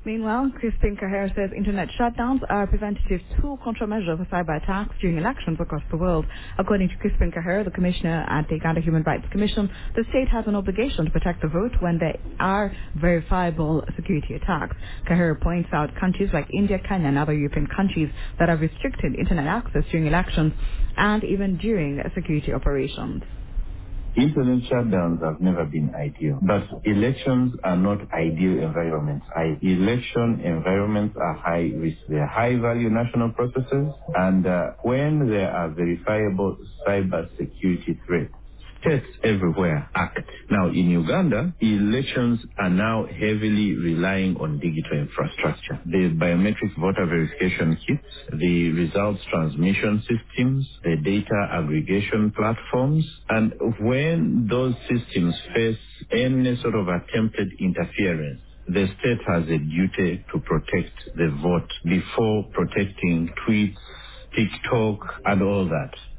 Meanwhile, Crispin Caher says internet shutdowns are a preventative tool countermeasure for cyber attacks during elections across the world. According to Crispin Caher, the commissioner at the Uganda Human Rights Commission, the state has an obligation to protect the vote when there are verifiable security attacks. Caher points out countries like India, Kenya and other European countries that have restricted internet access during elections and even during security operations. Internet shutdowns have never been ideal, but elections are not ideal environments. Election environments are high risk. They are high value national processes, and when there are verifiable cyber security threats, states everywhere act. Now, in Uganda, elections are now heavily relying on digital infrastructure. The biometric voter verification kits, the results transmission systems, the data aggregation platforms, and when those systems face any sort of attempted interference, the state has a duty to protect the vote before protecting tweets, TikTok, and all that.